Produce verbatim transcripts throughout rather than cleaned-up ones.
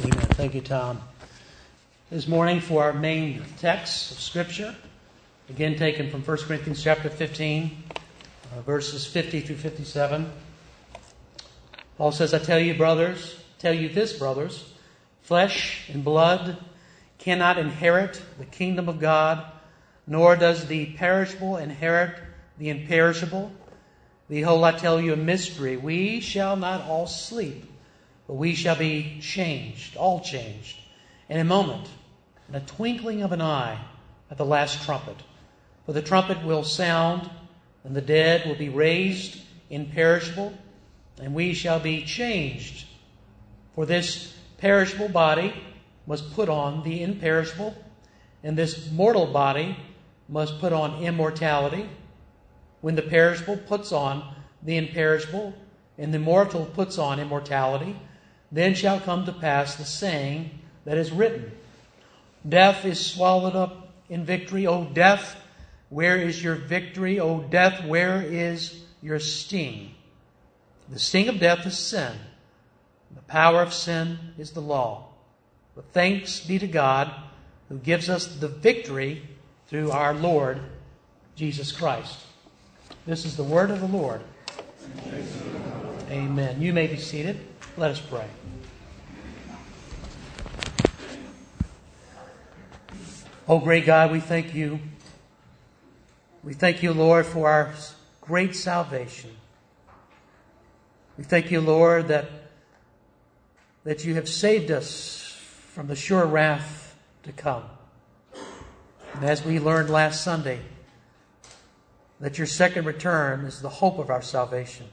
Amen. Thank you, Tom. This morning for our main text of Scripture, again taken from First Corinthians chapter fifteen, uh, verses fifty through fifty-seven. Paul says, I tell you, brothers, tell you this, brothers, flesh and blood cannot inherit the kingdom of God, nor does the perishable inherit the imperishable. Behold, I tell you a mystery. We shall not all sleep, but we shall be changed, all changed, in a moment, in a twinkling of an eye, at the last trumpet. For the trumpet will sound, and the dead will be raised imperishable, and we shall be changed. For this perishable body must put on the imperishable, and this mortal body must put on immortality. When the perishable puts on the imperishable, and the mortal puts on immortality, then shall come to pass the saying that is written, Death is swallowed up in victory. O death, where is your victory? O death, where is your sting? The sting of death is sin. The power of sin is the law. But thanks be to God who gives us the victory through our Lord Jesus Christ. This is the word of the Lord. Amen. You may be seated. Let us pray. Oh, great God, we thank you. We thank you, Lord, for our great salvation. We thank you, Lord, that, that you have saved us from the sure wrath to come. And as we learned last Sunday, that your second return is the hope of our salvation.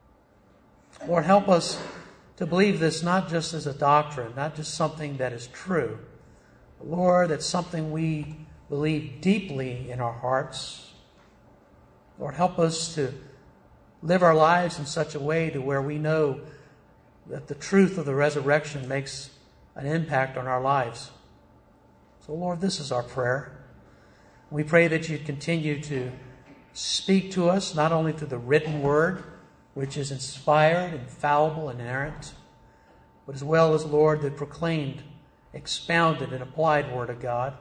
Lord, help us to believe this not just as a doctrine, not just something that is true, but Lord, that's something we believe deeply in our hearts. Lord, help us to live our lives in such a way to where we know that the truth of the resurrection makes an impact on our lives. So, Lord, this is our prayer. We pray that you'd continue to speak to us, not only through the written word, which is inspired, infallible, and inerrant, but as well as, Lord, the proclaimed, expounded, and applied word of God.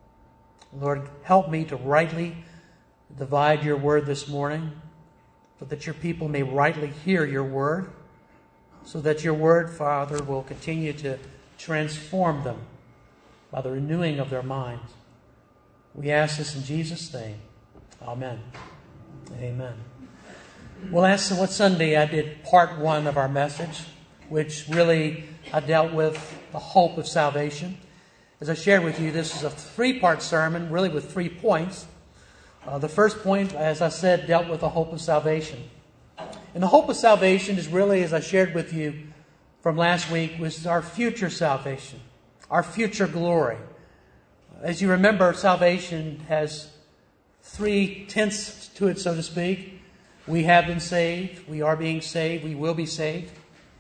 Lord, help me to rightly divide your word this morning, so that your people may rightly hear your word, so that your word, Father, will continue to transform them by the renewing of their minds. We ask this in Jesus' name. Amen. Amen. Well, last what Sunday I did part one of our message, which really I dealt with the hope of salvation. As I shared with you, this is a three-part sermon, really with three points. Uh, the first point, as I said, dealt with the hope of salvation. And the hope of salvation is really, as I shared with you from last week, was our future salvation, our future glory. As you remember, salvation has three tenths to it, so to speak. We have been saved. We are being saved. We will be saved.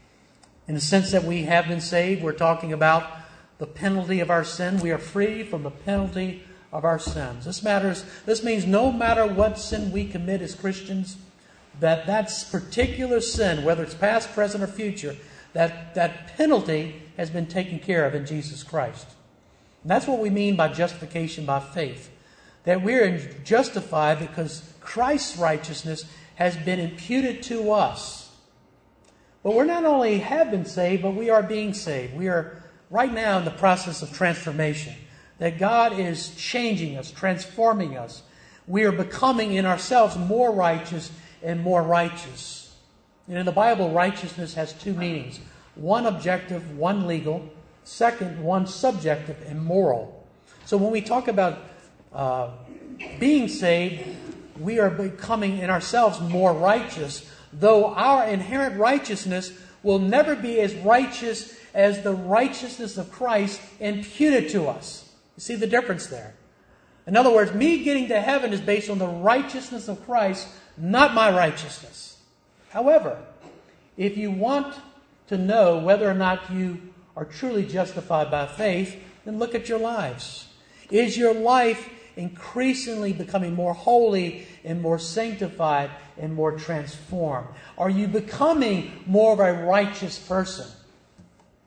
In the sense that we have been saved, we're talking about the penalty of our sin. We are free from the penalty of our sins. This matters. This means no matter what sin we commit as Christians, that that particular sin, whether it's past, present, or future, that, that penalty has been taken care of in Jesus Christ. And that's what we mean by justification by faith. That we're justified because Christ's righteousness has been imputed to us. But we're not only have been saved, but we are being saved. We are right now in the process of transformation. That God is changing us, transforming us. We are becoming in ourselves more righteous and more righteous. And in the Bible, righteousness has two meanings. One objective, one legal. Second, one subjective and moral. So when we talk about uh, being saved, we are becoming in ourselves more righteous, though our inherent righteousness will never be as righteous as the righteousness of Christ imputed to us. You see the difference there? In other words, me getting to heaven is based on the righteousness of Christ, not my righteousness. However, if you want to know whether or not you are truly justified by faith, then look at your lives. Is your life increasingly becoming more holy and more sanctified and more transformed? Are you becoming more of a righteous person?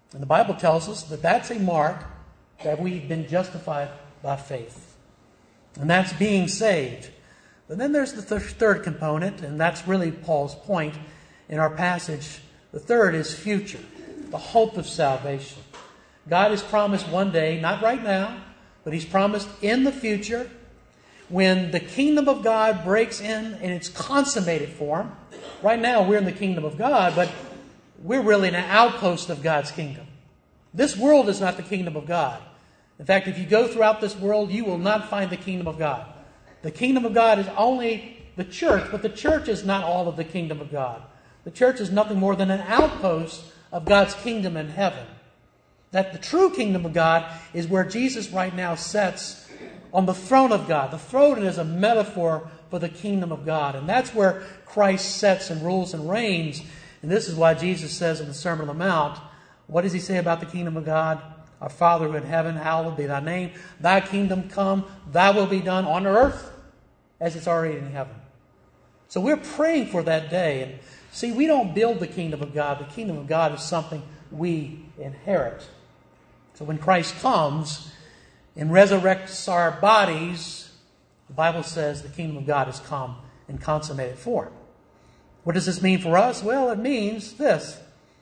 And the Bible tells us that that's a mark that we've been justified by faith. And that's being saved. But then there's the th- third component, and that's really Paul's point in our passage. The third is future, the hope of salvation. God has promised one day, not right now, but He's promised in the future, when the kingdom of God breaks in in its consummated form. Right now we're in the kingdom of God, but we're really an outpost of God's kingdom. This world is not the kingdom of God. In fact, if you go throughout this world, you will not find the kingdom of God. The kingdom of God is only the church, but the church is not all of the kingdom of God. The church is nothing more than an outpost of God's kingdom in heaven. That the true kingdom of God is where Jesus right now sits on the throne of God. The throne is a metaphor for the kingdom of God. And that's where Christ sits and rules and reigns. And this is why Jesus says in the Sermon on the Mount, what does He say about the kingdom of God? Our Father who in heaven, hallowed be Thy name. Thy kingdom come, Thy will be done on earth as it's already in heaven. So we're praying for that day. And see, we don't build the kingdom of God. The kingdom of God is something we inherit. So when Christ comes and resurrects our bodies, the Bible says the kingdom of God has come in consummated form. What does this mean for us? Well, it means this.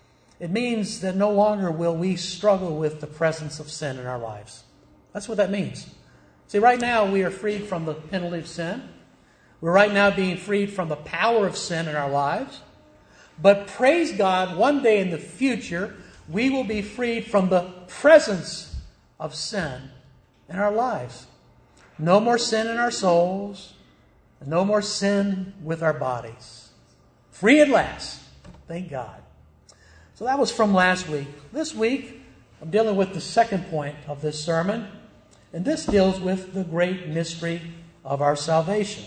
It means that no longer will we struggle with the presence of sin in our lives. That's what that means. See, right now we are freed from the penalty of sin. We're right now being freed from the power of sin in our lives. But praise God, one day in the future, we will be freed from the presence of sin in our lives. No more sin in our souls. And no more sin with our bodies. Free at last. Thank God. So that was from last week. This week, I'm dealing with the second point of this sermon. And this deals with the great mystery of our salvation.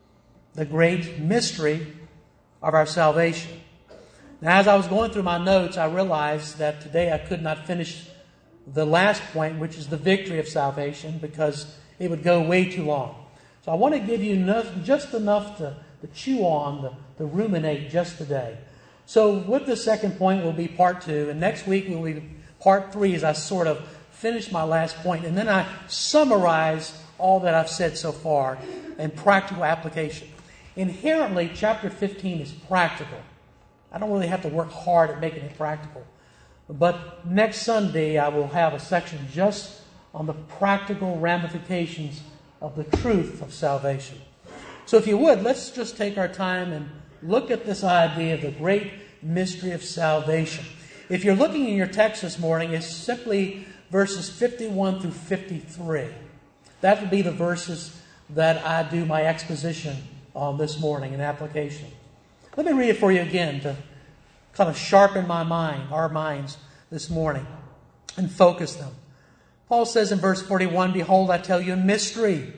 The great mystery of our salvation. Now, as I was going through my notes, I realized that today I could not finish the last point, which is the victory of salvation, because it would go way too long. So I want to give you enough, just enough to, to chew on, to, to ruminate just today. So with the second point will be part two, and next week will be part three as I sort of finish my last point, and then I summarize all that I've said so far in practical application. Inherently, chapter fifteen is practical. I don't really have to work hard at making it practical. But next Sunday, I will have a section just on the practical ramifications of the truth of salvation. So if you would, let's just take our time and look at this idea of the great mystery of salvation. If you're looking in your text this morning, it's simply verses fifty-one through fifty-three. That would be the verses that I do my exposition on this morning in application. Let me read it for you again to kind of sharpen my mind, our minds this morning, and focus them. Paul says in verse forty-one, "Behold, I tell you a mystery.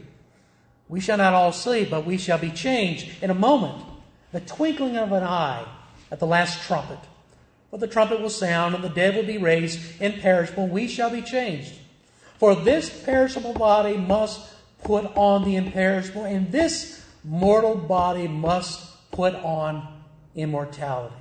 We shall not all sleep, but we shall be changed in a moment, the twinkling of an eye, at the last trumpet. For the trumpet will sound, and the dead will be raised imperishable, and we shall be changed. For this perishable body must put on the imperishable, and this mortal body must put on immortality."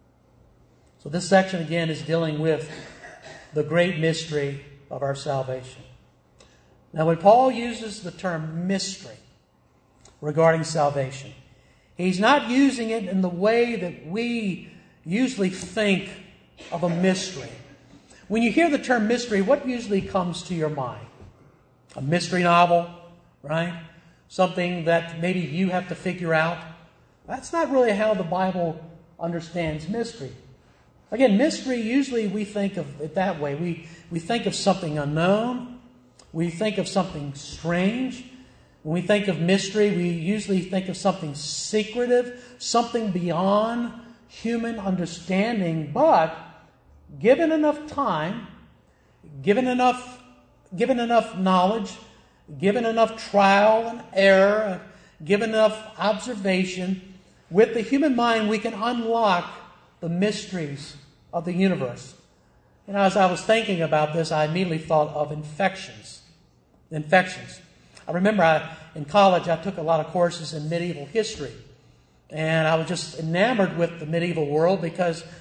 So this section again is dealing with the great mystery of our salvation. Now when Paul uses the term mystery regarding salvation, he's not using it in the way that we usually think of a mystery. When you hear the term mystery, what usually comes to your mind? A mystery novel, right? Something that maybe you have to figure out. That's not really how the Bible understands mystery. Again, mystery, usually we think of it that way. We, we think of something unknown. We think of something strange. When we think of mystery, we usually think of something secretive, something beyond human understanding. But given enough time, given enough, given enough knowledge, given enough trial and error, given enough observation, with the human mind we can unlock the mysteries of the universe. And as I was thinking about this, I immediately thought of infections. Infections. I remember I, in college I took a lot of courses in medieval history. And I was just enamored with the medieval world because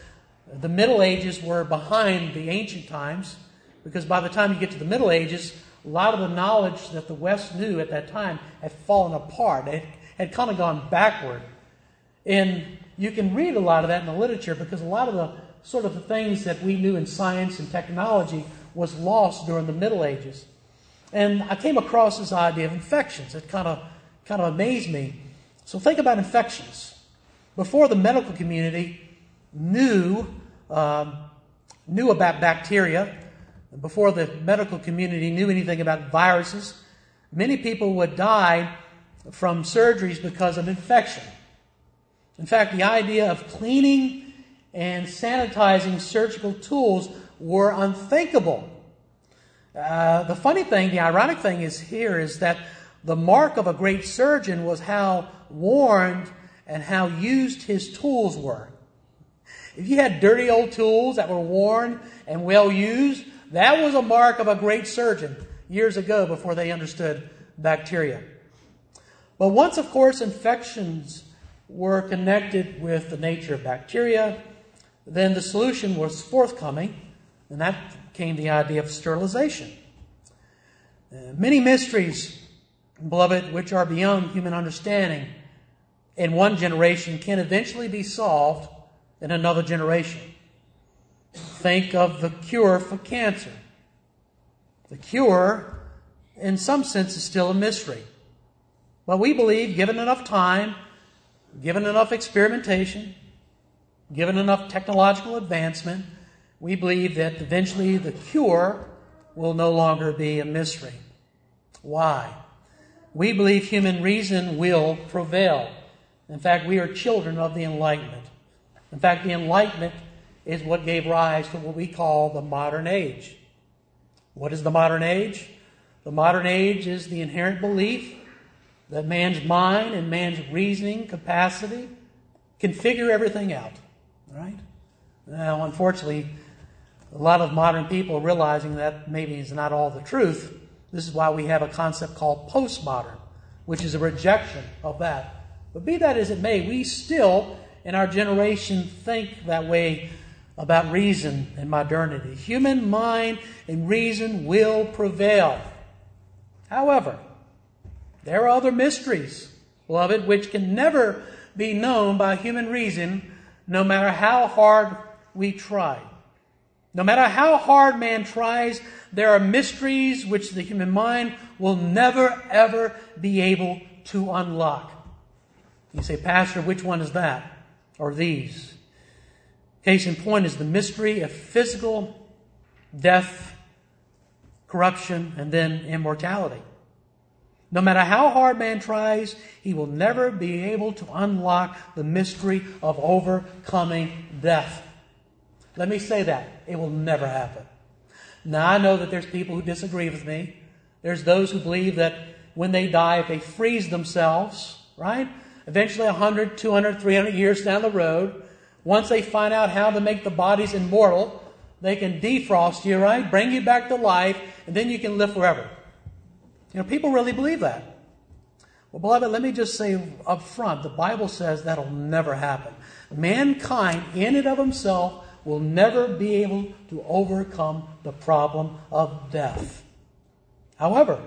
The Middle Ages were behind the ancient times, because by the time you get to the Middle Ages, a lot of the knowledge that the West knew at that time had fallen apart. It had kind of gone backward. And you can read a lot of that in the literature, because a lot of the sort of the things that we knew in science and technology was lost during the Middle Ages. And I came across this idea of infections. It kind of kind of amazed me. So think about infections. Before the medical community knew um, knew about bacteria, before the medical community knew anything about viruses, many people would die from surgeries because of infection. In fact, the idea of cleaning and sanitizing surgical tools were unthinkable. Uh, the funny thing, the ironic thing is here is that the mark of a great surgeon was how worn and how used his tools were. If you had dirty old tools that were worn and well used, that was a mark of a great surgeon years ago, before they understood bacteria. But once, of course, infections were connected with the nature of bacteria, then the solution was forthcoming, and that came the idea of sterilization. Uh, many mysteries, beloved, which are beyond human understanding in one generation, can eventually be solved in another generation. Think of the cure for cancer. The cure, in some sense, is still a mystery. But we believe, given enough time, given enough experimentation, given enough technological advancement, we believe that eventually the cure will no longer be a mystery. Why? We believe human reason will prevail. In fact, we are children of the Enlightenment. In fact, the Enlightenment is what gave rise to what we call the modern age. What is the modern age? The modern age is the inherent belief that man's mind and man's reasoning capacity can figure everything out. Right? Now, unfortunately, a lot of modern people are realizing that maybe is not all the truth. This is why we have a concept called postmodern, which is a rejection of that. But be that as it may, we still, in our generation, think that way about reason and modernity. Human mind and reason will prevail. However, there are other mysteries, beloved, which can never be known by human reason, no matter how hard we try. No matter how hard man tries, there are mysteries which the human mind will never, ever be able to unlock. You say, Pastor, which one is that? Or these? Case in point is the mystery of physical death, corruption, and then immortality. No matter how hard man tries, he will never be able to unlock the mystery of overcoming death. Let me say that. It will never happen. Now, I know that there's people who disagree with me. There's those who believe that when they die, if they freeze themselves, right? Eventually one hundred, two hundred, three hundred years down the road, once they find out how to make the bodies immortal, they can defrost you, right? Bring you back to life, and then you can live forever. You know, people really believe that. Well, beloved, let me just say up front, the Bible says that'll never happen. Mankind, in and of himself, will never be able to overcome the problem of death. However,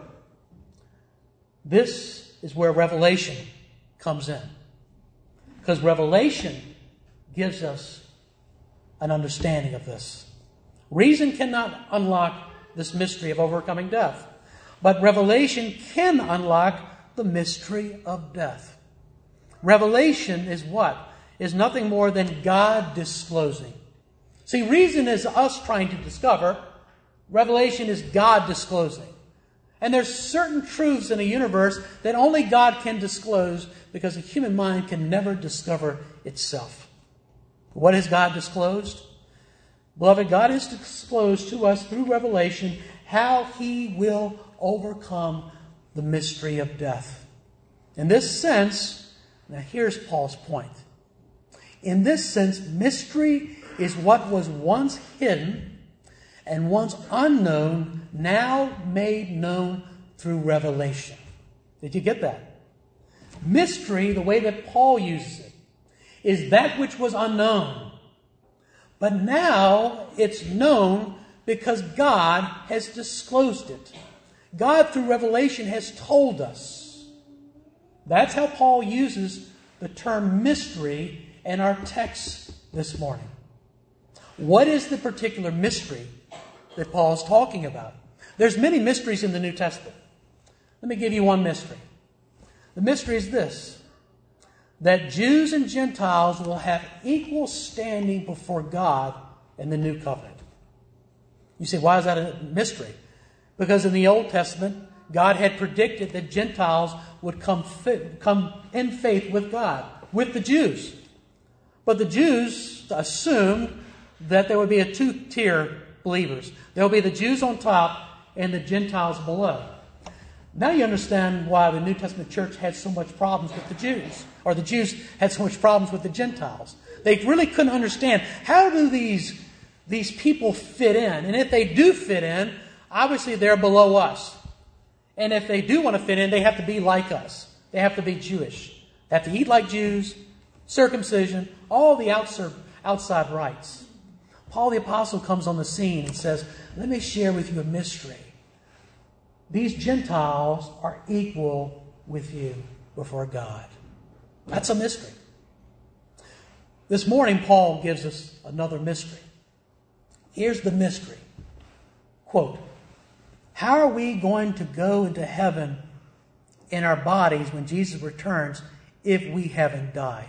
this is where revelation comes in. Because revelation gives us an understanding of this. Reason cannot unlock this mystery of overcoming death. But revelation can unlock the mystery of death. Revelation is what? Is nothing more than God disclosing. See, reason is us trying to discover. Revelation is God disclosing. And there's certain truths in the universe that only God can disclose, because the human mind can never discover itself. What has God disclosed? Beloved, God has disclosed to us through revelation how He will overcome the mystery of death. In this sense, now here's Paul's point. In this sense, mystery is what was once hidden and once unknown, now made known through revelation. Did you get that? Mystery, the way that Paul uses it, is that which was unknown. But now it's known because God has disclosed it. God, through revelation, has told us. That's how Paul uses the term mystery in our text this morning. What is the particular mystery that Paul is talking about? There's many mysteries in the New Testament. Let me give you one mystery. The mystery is this: that Jews and Gentiles will have equal standing before God in the new covenant. You say, why is that a mystery? Because in the Old Testament, God had predicted that Gentiles would come, fi- come in faith with God, with the Jews. But the Jews assumed that there would be a two-tier believers. There will be the Jews on top and the Gentiles below. Now you understand why the New Testament church had so much problems with the Jews, or the Jews had so much problems with the Gentiles. They really couldn't understand, how do these, these people fit in? And if they do fit in, obviously they're below us. And if they do want to fit in, they have to be like us. They have to be Jewish. They have to eat like Jews, circumcision, all the outside, outside rites. Paul the Apostle comes on the scene and says, let me share with you a mystery. These Gentiles are equal with you before God. That's a mystery. This morning, Paul gives us another mystery. Here's the mystery. Quote, how are we going to go into heaven in our bodies when Jesus returns if we haven't died?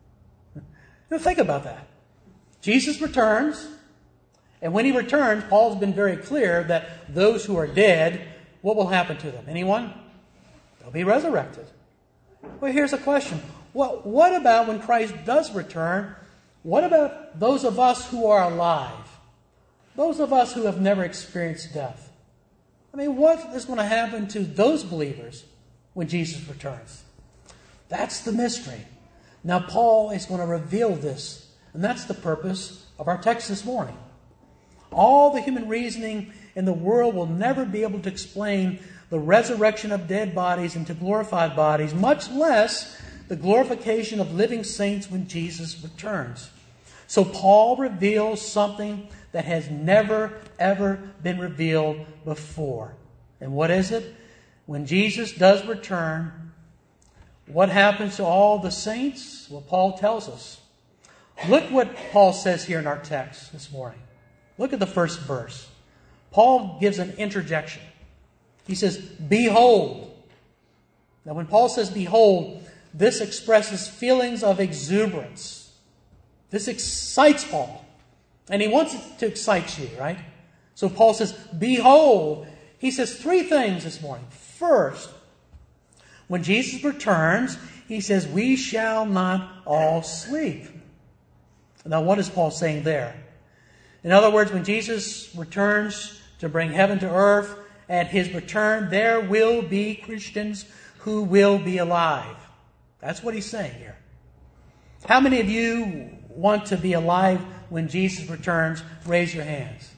Now think about that. Jesus returns, and when he returns, Paul's been very clear that those who are dead, what will happen to them? Anyone? They'll be resurrected. Well, here's a question. Well, what about when Christ does return? What about those of us who are alive? Those of us who have never experienced death? I mean, what is going to happen to those believers when Jesus returns? That's the mystery. Now, Paul is going to reveal this, and that's the purpose of our text this morning. All the human reasoning in the world will never be able to explain the resurrection of dead bodies into glorified bodies, much less the glorification of living saints when Jesus returns. So Paul reveals something that has never, ever been revealed before. And what is it? When Jesus does return, what happens to all the saints? Well, Paul tells us. Look what Paul says here in our text this morning. Look at the first verse. Paul gives an interjection. He says, behold. Now, when Paul says behold, this expresses feelings of exuberance. This excites Paul. And he wants it to excite you, right? So Paul says, behold. He says three things this morning. First, when Jesus returns, he says, we shall not all sleep. Now, what is Paul saying there? In other words, when Jesus returns to bring heaven to earth, at his return, there will be Christians who will be alive. That's what he's saying here. How many of you want to be alive when Jesus returns? Raise your hands.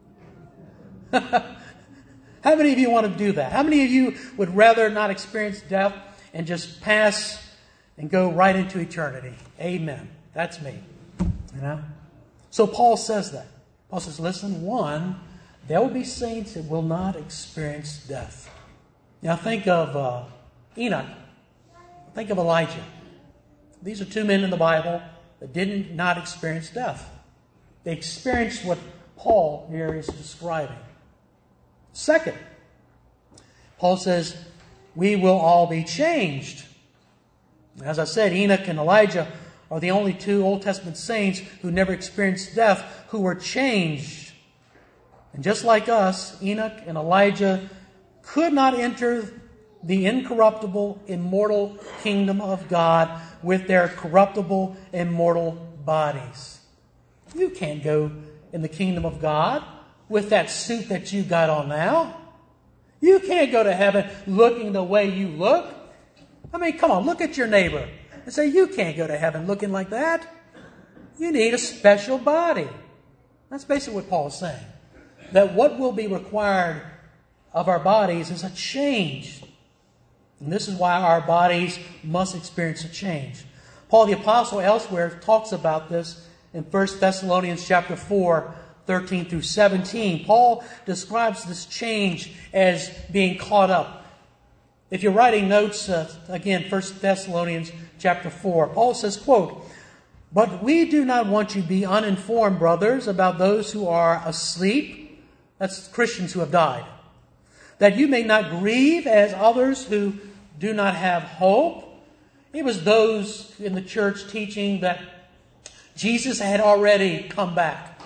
How many of you want to do that? How many of you would rather not experience death and just pass and go right into eternity? Amen. That's me. You know? So Paul says that. Paul says, listen, one, there will be saints that will not experience death. Now think of uh, Enoch. Think of Elijah. These are two men in the Bible that did not experience death. They experienced what Paul here is describing. Second, Paul says, we will all be changed. As I said, Enoch and Elijah are the only two Old Testament saints who never experienced death, who were changed. And just like us, Enoch and Elijah could not enter the incorruptible, immortal kingdom of God with their corruptible, immortal bodies. You can't go in the kingdom of God with that suit that you got on now. You can't go to heaven looking the way you look. I mean, come on, look at your neighbor and say, you can't go to heaven looking like that. You need a special body. That's basically what Paul is saying. That what will be required of our bodies is a change. And this is why our bodies must experience a change. Paul the Apostle elsewhere talks about this in First Thessalonians chapter four, thirteen through seventeen, Paul describes this change as being caught up. If you're writing notes, uh, again, First Thessalonians chapter four, Paul says, quote, "But we do not want you to be uninformed, brothers, about those who are asleep," that's Christians who have died, "that you may not grieve as others who do not have hope." It was those in the church teaching that Jesus had already come back.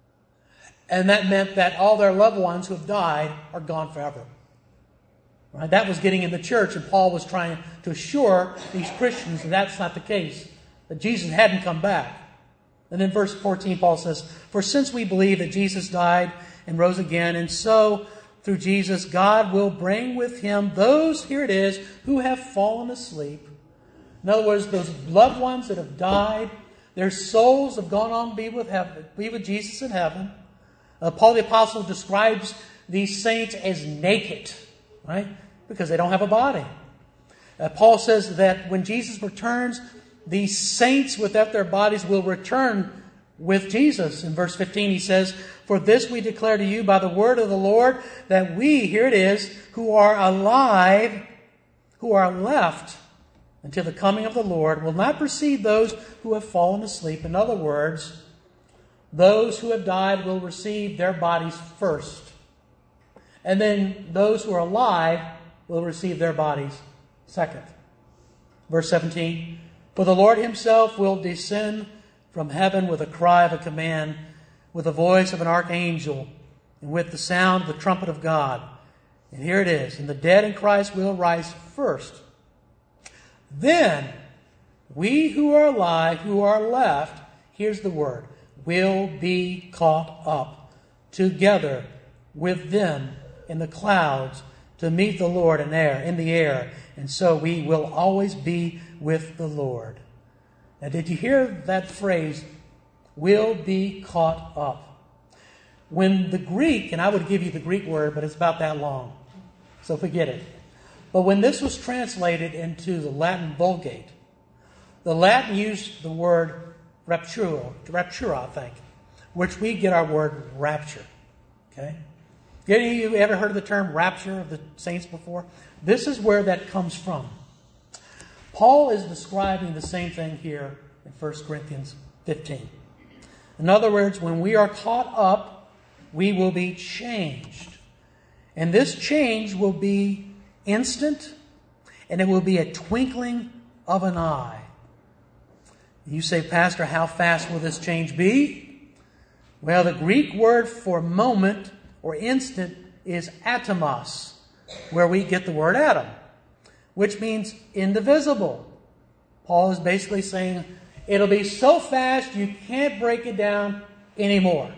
And that meant that all their loved ones who have died are gone forever. Right? That was getting in the church, and Paul was trying to assure these Christians that that's not the case, that Jesus hadn't come back. And then verse fourteen, Paul says, "For since we believe that Jesus died and rose again, and so through Jesus God will bring with him those," here it is, "who have fallen asleep." In other words, those loved ones that have died, their souls have gone on to be with heaven, be with Jesus in heaven. Uh, Paul the Apostle describes these saints as naked, right? Because they don't have a body. Uh, Paul says that when Jesus returns, these saints without their bodies will return with Jesus. In verse fifteen he says, "For this we declare to you by the word of the Lord, that we," here it is, "who are alive, who are left until the coming of the Lord, will not precede those who have fallen asleep." In other words, those who have died will receive their bodies first. And then those who are alive will receive their bodies second. Verse seventeen, "For the Lord himself will descend from heaven with a cry of a command, with the voice of an archangel, and with the sound of the trumpet of God." And here it is, "And the dead in Christ will rise first. Then we who are alive, who are left," here's the word, "will be caught up together with them in the clouds to meet the Lord in air, in the air. And so we will always be with the Lord." Now, did you hear that phrase, "will be caught up"? When the Greek, and I would give you the Greek word, but it's about that long, so forget it. But when this was translated into the Latin Vulgate, the Latin used the word raptura, raptura, I think, which we get our word rapture. Okay? Any of you ever heard of the term rapture of the saints before? This is where that comes from. Paul is describing the same thing here in First Corinthians fifteen. In other words, when we are caught up, we will be changed. And this change will be instant, and it will be a twinkling of an eye. You say, "Pastor, how fast will this change be?" Well, the Greek word for moment or instant is atomos, where we get the word atom, which means indivisible. Paul is basically saying it'll be so fast you can't break it down anymore.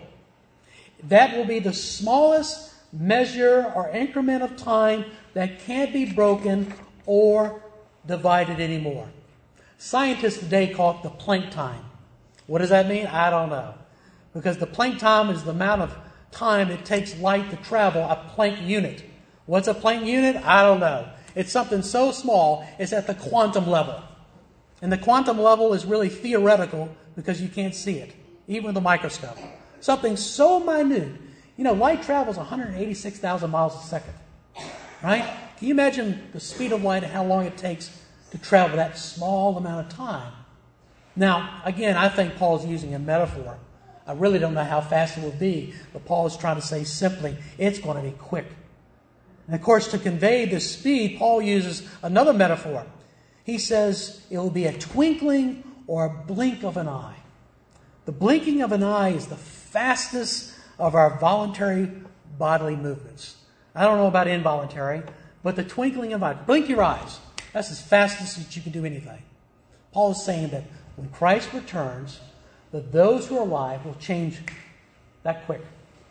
That will be the smallest measure or increment of time that can't be broken or divided anymore. Scientists today call it the Planck time. What does that mean? I don't know. Because the Planck time is the amount of time it takes light to travel, a Planck unit. What's a Planck unit? I don't know. It's something so small, it's at the quantum level. And the quantum level is really theoretical because you can't see it, even with a microscope. Something so minute. You know, light travels one hundred eighty-six thousand miles a second. Right? Can you imagine the speed of light and how long it takes to travel that small amount of time? Now, again, I think Paul's using a metaphor. I really don't know how fast it will be, but Paul is trying to say simply, it's going to be quick. And of course, to convey this speed, Paul uses another metaphor. He says it will be a twinkling or a blink of an eye. The blinking of an eye is the fastest of our voluntary bodily movements. I don't know about involuntary, but the twinkling of an eye. Blink your eyes. That's as fast as you can do anything. Paul is saying that when Christ returns, that those who are alive will change that quick.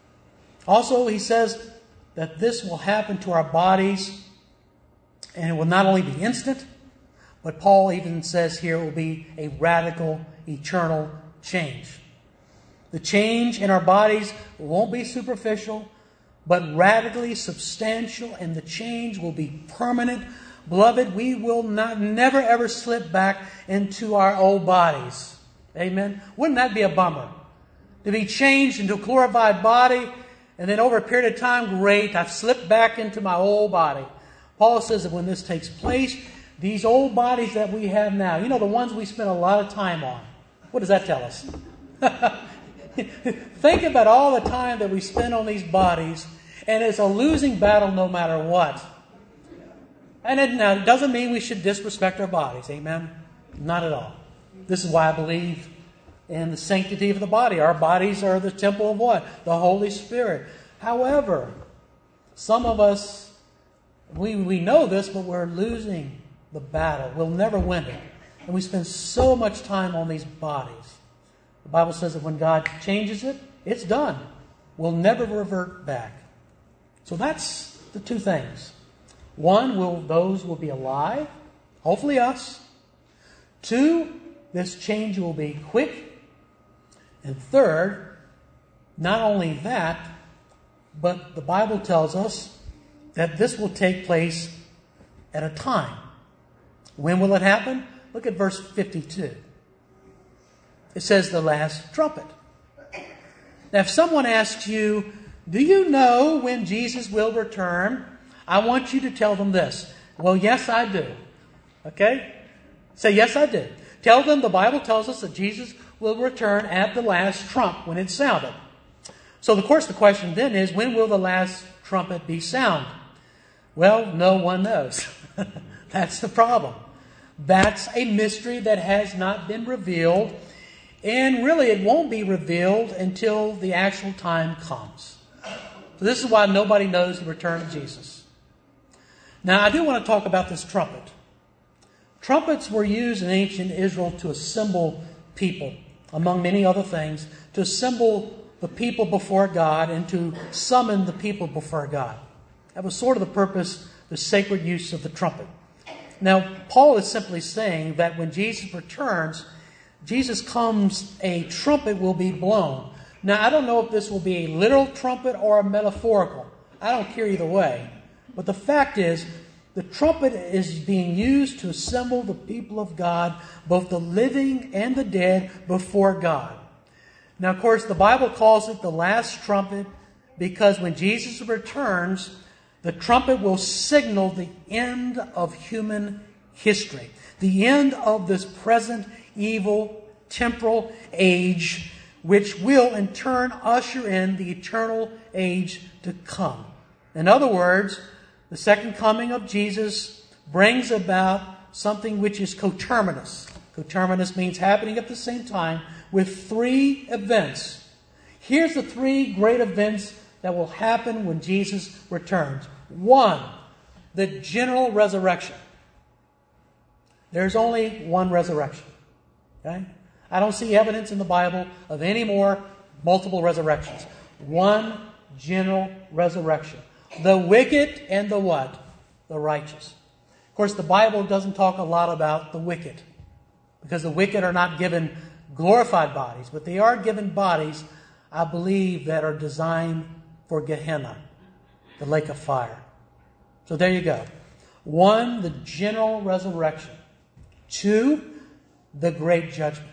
Also, he says that this will happen to our bodies, and it will not only be instant, but Paul even says here it will be a radical, eternal change. The change in our bodies won't be superficial, but radically substantial, and the change will be permanent. Beloved, we will not never ever slip back into our old bodies Amen? Wouldn't that be a bummer? To be changed into a glorified body, and then over a period of time, great, I've slipped back into my old body. Paul says that when this takes place, these old bodies that we have now, you know, the ones we spend a lot of time on, what does that tell us? Think about all the time that we spend on these bodies, and it's a losing battle no matter what. And it, now, it doesn't mean we should disrespect our bodies. Amen? Not at all. This is why I believe in the sanctity of the body. Our bodies are the temple of what? The Holy Spirit. However, some of us, we, we know this, but we're losing the battle. We'll never win it. And we spend so much time on these bodies. The Bible says that when God changes it, it's done. We'll never revert back. So that's the two things. One, will those will be alive, hopefully us. Two, this change will be quick. And third, not only that, but the Bible tells us that this will take place at a time. When will it happen? Look at verse fifty-two. It says the last trumpet. Now, if someone asks you, do you know when Jesus will return? I want you to tell them this. Well, yes, I do. Okay? Say, yes, I do. Tell them the Bible tells us that Jesus will return at the last trump when it's sounded. So, of course, the question then is, when will the last trumpet be sounded? Well, no one knows. That's the problem. That's a mystery that has not been revealed. And really, it won't be revealed until the actual time comes. So this is why nobody knows the return of Jesus. Now, I do want to talk about this trumpet. Trumpets were used in ancient Israel to assemble people, among many other things, to assemble the people before God and to summon the people before God. That was sort of the purpose, the sacred use of the trumpet. Now, Paul is simply saying that when Jesus returns, Jesus comes, a trumpet will be blown. Now, I don't know if this will be a literal trumpet or a metaphorical. I don't care either way. But the fact is, the trumpet is being used to assemble the people of God, both the living and the dead, before God. Now, of course, the Bible calls it the last trumpet because when Jesus returns, the trumpet will signal the end of human history, the end of this present evil temporal age, which will in turn usher in the eternal age to come. In other words, the second coming of Jesus brings about something which is coterminous. Coterminous means happening at the same time with three events. Here's the three great events that will happen when Jesus returns. One, the general resurrection. There's only one resurrection. Okay? I don't see evidence in the Bible of any more multiple resurrections. One general resurrection. The wicked and the what? The righteous. Of course, the Bible doesn't talk a lot about the wicked, because the wicked are not given glorified bodies, but they are given bodies, I believe, that are designed for Gehenna, the lake of fire. So there you go. One, the general resurrection. Two, the great judgment.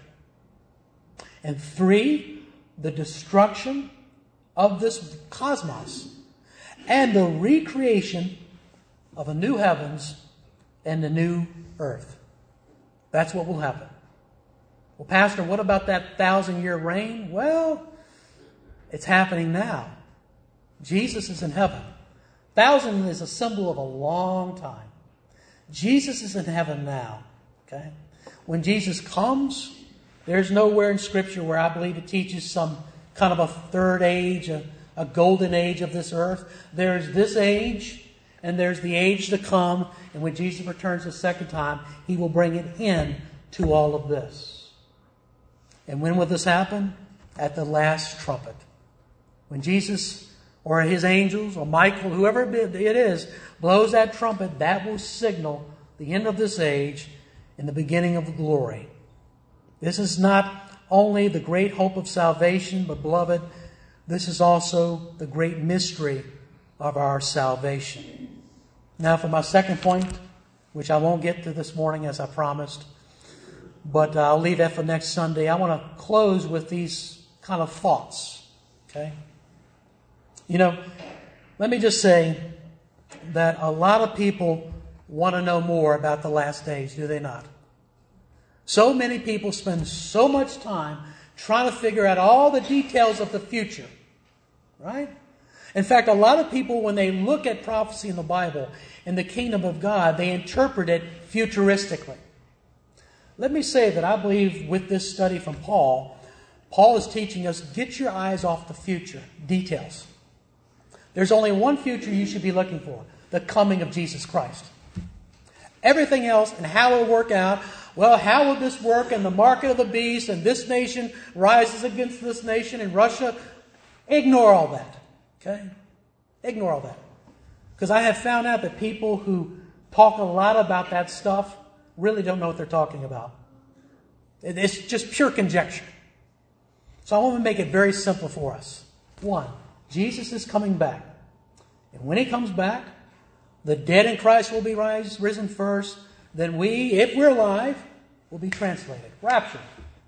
And three, the destruction of this cosmos and the recreation of a new heavens and a new earth. That's what will happen. Well, Pastor, what about that thousand-year reign? Well, it's happening now. Jesus is in heaven. Thousand is a symbol of a long time. Jesus is in heaven now. Okay? When Jesus comes, there's nowhere in Scripture where I believe it teaches some kind of a third age, a, a golden age of this earth. There's this age, and there's the age to come. And when Jesus returns the second time, He will bring it in to all of this. And when will this happen? At the last trumpet. When Jesus or His angels or Michael, whoever it is, blows that trumpet, that will signal the end of this age and the beginning of glory. This is not only the great hope of salvation, but beloved, this is also the great mystery of our salvation. Now for my second point, which I won't get to this morning as I promised, but I'll leave that for next Sunday. I want to close with these kind of thoughts. Okay? You know, let me just say that a lot of people want to know more about the last days, do they not? So many people spend so much time trying to figure out all the details of the future, right? In fact, a lot of people, when they look at prophecy in the Bible, in the kingdom of God, they interpret it futuristically. Let me say that I believe with this study from Paul, Paul is teaching us, get your eyes off the future details. There's only one future you should be looking for, the coming of Jesus Christ. Everything else and how it will work out, well, how will this work in the market of the beast, and this nation rises against this nation, and Russia, ignore all that. Okay? Ignore all that. Because I have found out that people who talk a lot about that stuff really don't know what they're talking about. It's just pure conjecture. So I want to make it very simple for us. One, Jesus is coming back. And when He comes back, the dead in Christ will be rise, risen first. Then we, if we're alive, will be translated. Rapture.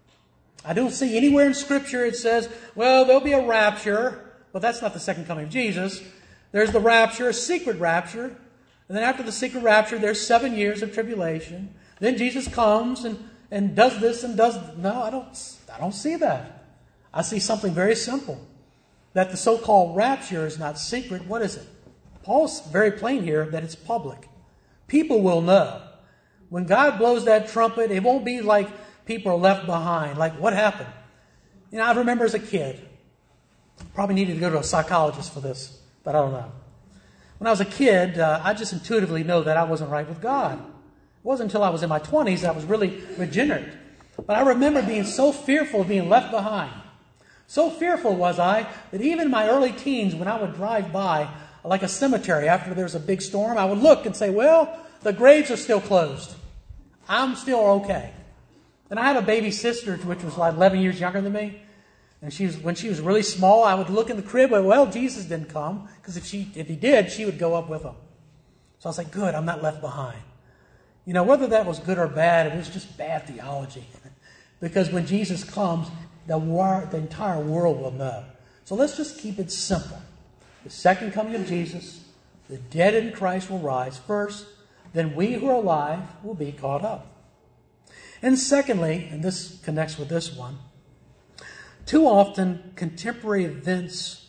I don't see anywhere in Scripture it says, well, there'll be a rapture. But that's not the second coming of Jesus. There's the rapture, a secret rapture. And then after the secret rapture, there's seven years of tribulation. Then Jesus comes and, and does this and does... No, I don't, I don't see that. I see something very simple. That the so-called rapture is not secret. What is it? Paul's very plain here that it's public. People will know. When God blows that trumpet, it won't be like people are left behind. Like, what happened? You know, I remember as a kid, probably needed to go to a psychologist for this, but I don't know. When I was a kid, uh, I just intuitively know that I wasn't right with God. It wasn't until I was in my twenties that I was really regenerate. But I remember being so fearful of being left behind. So fearful was I that even in my early teens, when I would drive by like a cemetery after there was a big storm, I would look and say, well, the graves are still closed. I'm still okay. And I had a baby sister, which was like eleven years younger than me. And she was, when she was really small, I would look in the crib and, well, Jesus didn't come. Because if she, if he did, she would go up with him. So I was like, good, I'm not left behind. You know, whether that was good or bad, it was just bad theology. Because when Jesus comes, the, war, the entire world will know. So let's just keep it simple. The second coming of Jesus, the dead in Christ will rise first. Then we who are alive will be caught up. And secondly, and this connects with this one, too often contemporary events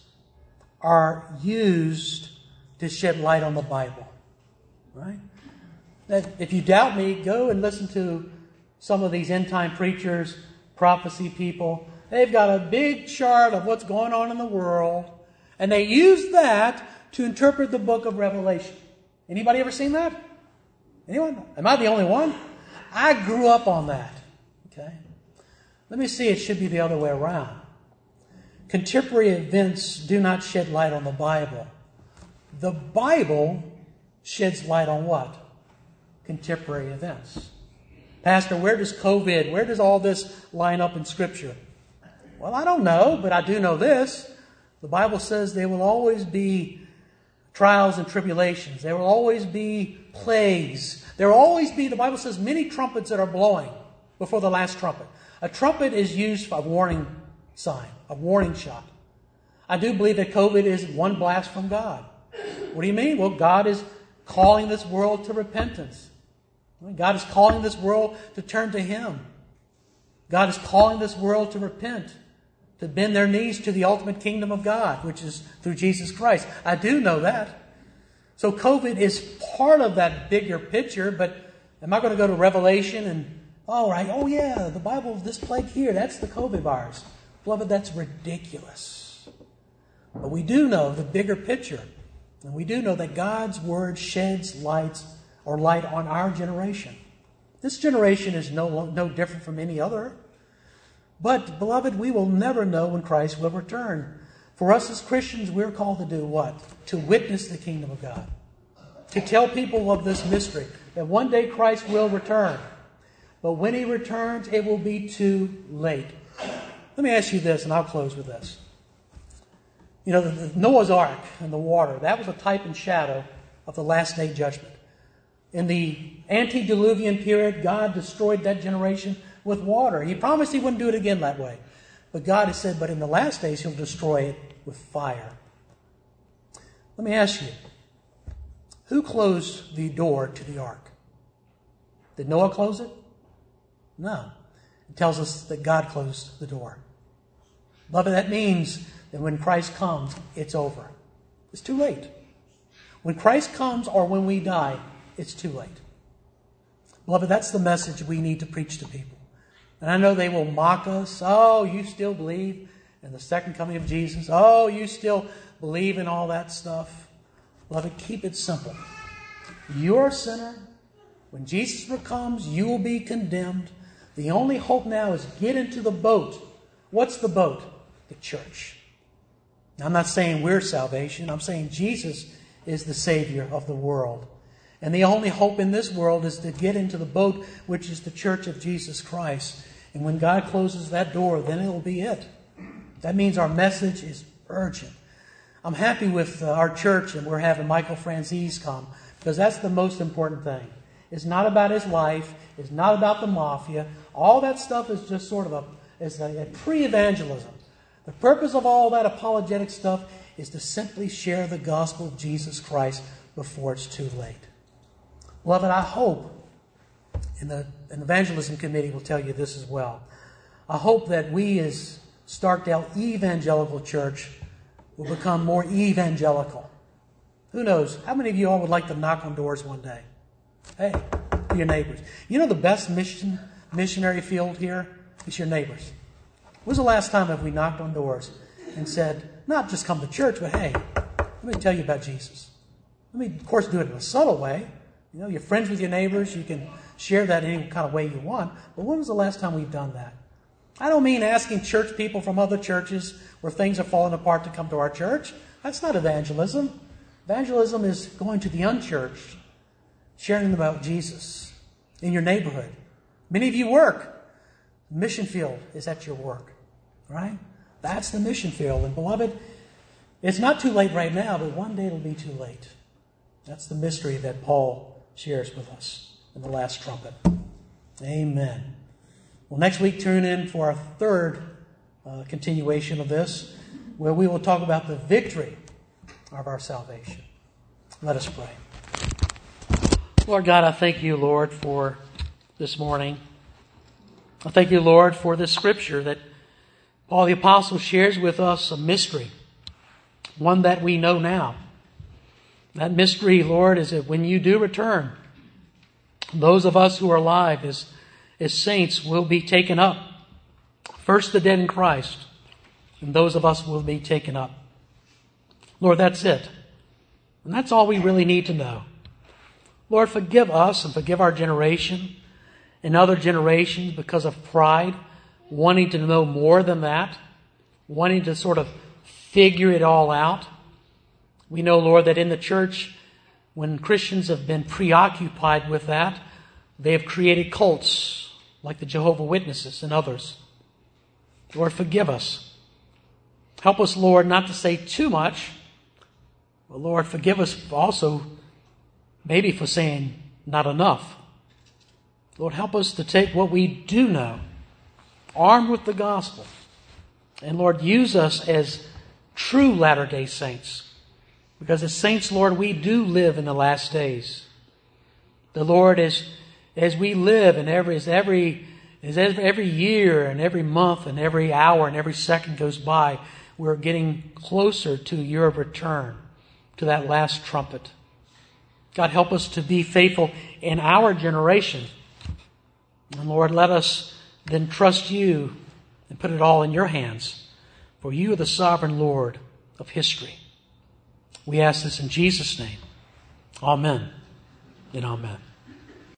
are used to shed light on the Bible. Right? That if you doubt me, go and listen to some of these end-time preachers, prophecy people. They've got a big chart of what's going on in the world, and they use that to interpret the book of Revelation. Anybody ever seen that? Anyone? Am I the only one? I grew up on that. Okay? Let me see, it should be the other way around. Contemporary events do not shed light on the Bible. The Bible sheds light on what? Contemporary events. Pastor, where does COVID, where does all this line up in Scripture? Well, I don't know, but I do know this. The Bible says there will always be trials and tribulations. There will always be plagues. There will always be, the Bible says, many trumpets that are blowing before the last trumpet. A trumpet is used for a warning sign, a warning shot. I do believe that COVID is one blast from God. What do you mean? Well, God is calling this world to repentance. God is calling this world to turn to Him. God is calling this world to repent, to bend their knees to the ultimate kingdom of God, which is through Jesus Christ. I do know that. So COVID is part of that bigger picture, but am I going to go to Revelation and all right, oh yeah, the Bible, this plague here, that's the COVID virus. Beloved, that's ridiculous. But we do know the bigger picture. And we do know that God's Word sheds lights or light on our generation. This generation is no, no different from any other. But, beloved, we will never know when Christ will return. For us as Christians, we're called to do what? To witness the kingdom of God. To tell people of this mystery, that one day Christ will return. But when He returns, it will be too late. Let me ask you this, and I'll close with this. You know, the, the Noah's Ark and the water, that was a type and shadow of the last day judgment. In the antediluvian period, God destroyed that generation with water. He promised he wouldn't do it again that way. But God has said, but in the last days he'll destroy it with fire. Let me ask you, who closed the door to the ark? Did Noah close it? No. It tells us that God closed the door. Beloved, that means that when Christ comes, it's over. It's too late. When Christ comes or when we die, it's too late. Beloved, that's the message we need to preach to people. And I know they will mock us. Oh, you still believe in the second coming of Jesus? Oh, you still believe in all that stuff? Beloved, keep it simple. You're a sinner. When Jesus comes, you will be condemned. The only hope now is get into the boat. What's the boat? The church. Now, I'm not saying we're salvation. I'm saying Jesus is the Savior of the world. And the only hope in this world is to get into the boat, which is the church of Jesus Christ. And when God closes that door, then it will be it. That means our message is urgent. I'm happy with uh, our church, and we're having Michael Franzese come, because that's the most important thing. It's not about his life. It's not about the mafia. All that stuff is just sort of a, is a, a pre-evangelism. The purpose of all that apologetic stuff is to simply share the gospel of Jesus Christ before it's too late. Beloved, I hope, and the an evangelism committee will tell you this as well, I hope that we as Starkdale Evangelical Church will become more evangelical. Who knows? How many of you all would like to knock on doors one day? Hey, to your neighbors. You know the best mission missionary field here is your neighbors. When was the last time have we knocked on doors and said, not just come to church, but hey, let me tell you about Jesus. Let me, of course, do it in a subtle way. You know, you're friends with your neighbors. You can share that any kind of way you want. But when was the last time we've done that? I don't mean asking church people from other churches where things are falling apart to come to our church. That's not evangelism. Evangelism is going to the unchurched, sharing about Jesus in your neighborhood. Many of you work. The mission field is at your work, right? That's the mission field. And beloved, it's not too late right now, but one day it'll be too late. That's the mystery that Paul shares with us in the last trumpet. Amen. Well, next week, tune in for our third uh, continuation of this, where we will talk about the victory of our salvation. Let us pray. Lord God, I thank you, Lord, for this morning. I thank you, Lord, for this scripture that Paul the Apostle shares with us, a mystery, one that we know now. That mystery, Lord, is that when you do return, those of us who are alive as, as saints will be taken up. First the dead in Christ, and those of us will be taken up. Lord, that's it. And that's all we really need to know. Lord, forgive us and forgive our generation and other generations because of pride, wanting to know more than that, wanting to sort of figure it all out. We know, Lord, that in the church, when Christians have been preoccupied with that, they have created cults like the Jehovah's Witnesses and others. Lord, forgive us. Help us, Lord, not to say too much. But Lord, forgive us also maybe for saying not enough. Lord, help us to take what we do know, armed with the gospel. And Lord, use us as true Latter-day Saints. Because as saints, Lord, we do live in the last days. The Lord, as, as we live and every, as every, as every year and every month and every hour and every second goes by, we're getting closer to your return, to that last trumpet. God, help us to be faithful in our generation. And Lord, let us then trust you and put it all in your hands. For you are the sovereign Lord of history. We ask this in Jesus' name. Amen and amen.